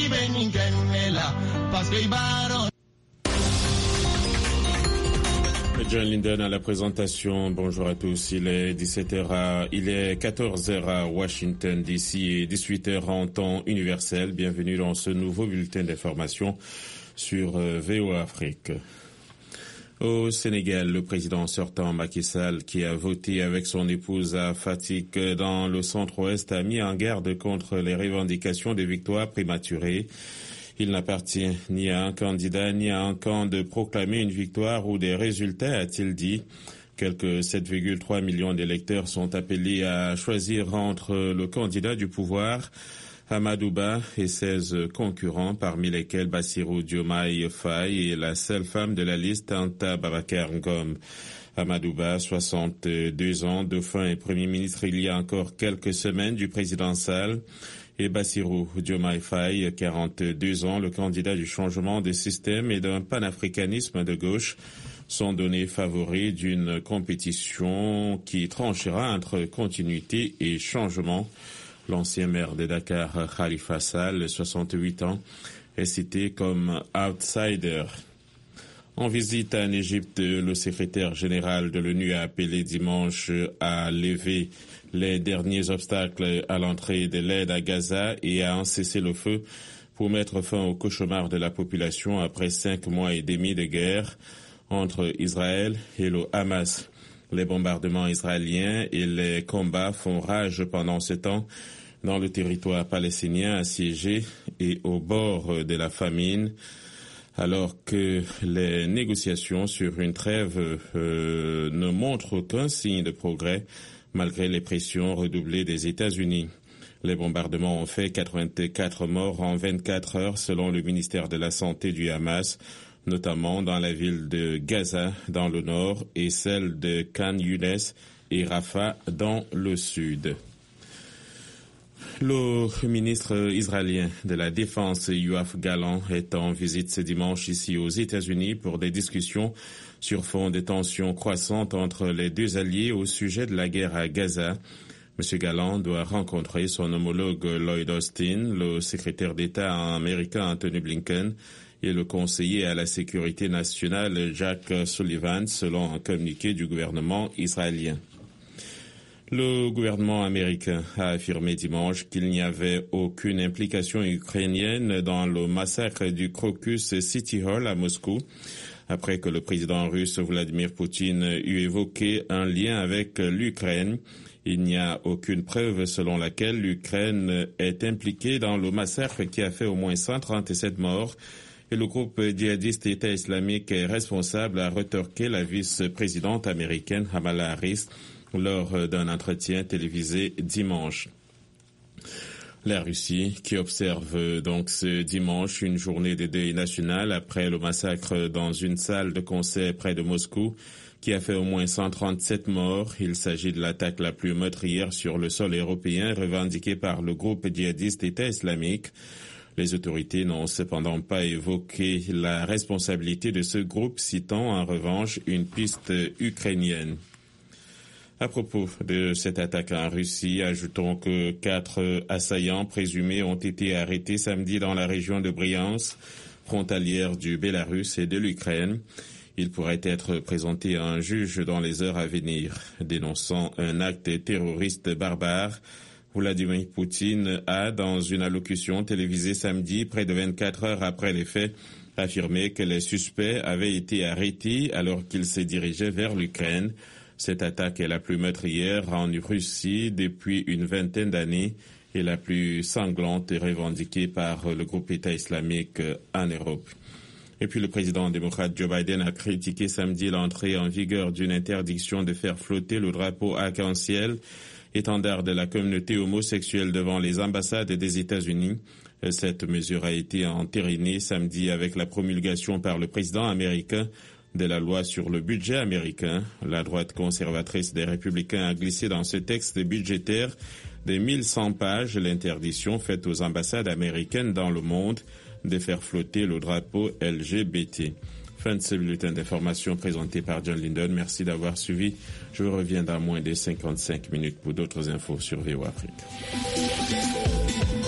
John Linden à la présentation. Bonjour à tous. Il est 14h à Washington DC et 18h en temps universel. Bienvenue dans ce nouveau bulletin d'information sur VOA Afrique. Au Sénégal, le président sortant Macky Sall, qui a voté avec son épouse à Fatick dans le centre-ouest, a mis en garde contre les revendications de victoires prématurées. Il n'appartient ni à un candidat ni à un camp de proclamer une victoire ou des résultats, a-t-il dit. Quelques 7,3 millions d'électeurs sont appelés à choisir entre le candidat du pouvoir, Amadou Ba, et 16 concurrents, parmi lesquels Bassirou Diomaye Faye et la seule femme de la liste, Anta Babacar Ngom. Amadou Ba, 62 ans, dauphin et premier ministre il y a encore quelques semaines du président Sall, et Bassirou Diomaye Faye, 42 ans, le candidat du changement de système et d'un panafricanisme de gauche, sont donnés favoris d'une compétition qui tranchera entre continuité et changement. L'ancien maire de Dakar, Khalifa Sall, 68 ans, est cité comme outsider. En visite en Égypte, le secrétaire général de l'ONU a appelé dimanche à lever les derniers obstacles à l'entrée de l'aide à Gaza et à un cessez-le-feu pour mettre fin au cauchemar de la population après 5 mois et demi de guerre entre Israël et le Hamas. Les bombardements israéliens et les combats font rage pendant ce temps dans le territoire palestinien assiégé et au bord de la famine, alors que les négociations sur une trêve ne montrent aucun signe de progrès, malgré les pressions redoublées des États-Unis. Les bombardements ont fait 84 morts en 24 heures selon le ministère de la Santé du Hamas, notamment dans la ville de Gaza dans le nord et celle de Khan Younes et Rafah dans le sud. Le ministre israélien de la Défense, Yoav Gallant, est en visite ce dimanche ici aux États-Unis pour des discussions sur fond de tensions croissantes entre les deux alliés au sujet de la guerre à Gaza. M. Gallant doit rencontrer son homologue Lloyd Austin, le secrétaire d'État américain Anthony Blinken et le conseiller à la sécurité nationale Jack Sullivan, selon un communiqué du gouvernement israélien. Le gouvernement américain a affirmé dimanche qu'il n'y avait aucune implication ukrainienne dans le massacre du Crocus City Hall à Moscou, après que le président russe Vladimir Poutine eut évoqué un lien avec l'Ukraine. Il n'y a aucune preuve selon laquelle l'Ukraine est impliquée dans le massacre qui a fait au moins 137 morts. Et le groupe djihadiste État islamique est responsable, a rétorqué la vice-présidente américaine Kamala Harris lors d'un entretien télévisé dimanche. La Russie, qui observe donc ce dimanche une journée de deuil national après le massacre dans une salle de concert près de Moscou, qui a fait au moins 137 morts. Il s'agit de l'attaque la plus meurtrière sur le sol européen revendiquée par le groupe djihadiste État islamique. Les autorités n'ont cependant pas évoqué la responsabilité de ce groupe, citant en revanche une piste ukrainienne. À propos de cette attaque en Russie, ajoutons que 4 assaillants présumés ont été arrêtés samedi dans la région de Bryansk, frontalière du Bélarus et de l'Ukraine. Ils pourraient être présentés à un juge dans les heures à venir. Dénonçant un acte terroriste barbare, Vladimir Poutine a, dans une allocution télévisée samedi, près de 24 heures après les faits, affirmé que les suspects avaient été arrêtés alors qu'ils se dirigeaient vers l'Ukraine. Cette attaque est la plus meurtrière en Russie depuis une vingtaine d'années et la plus sanglante revendiquée par le groupe État islamique en Europe. Et puis le président démocrate Joe Biden a critiqué samedi l'entrée en vigueur d'une interdiction de faire flotter le drapeau arc-en-ciel, étendard de la communauté homosexuelle devant les ambassades des États-Unis. Cette mesure a été entérinée samedi avec la promulgation par le président américain de la loi sur le budget américain. La droite conservatrice des Républicains a glissé dans ce texte budgétaire de 1100 pages l'interdiction faite aux ambassades américaines dans le monde de faire flotter le drapeau LGBT. Fin de ce bulletin d'information présenté par John Linden. Merci d'avoir suivi. Je reviens dans moins de 55 minutes pour d'autres infos sur VOA Afrique.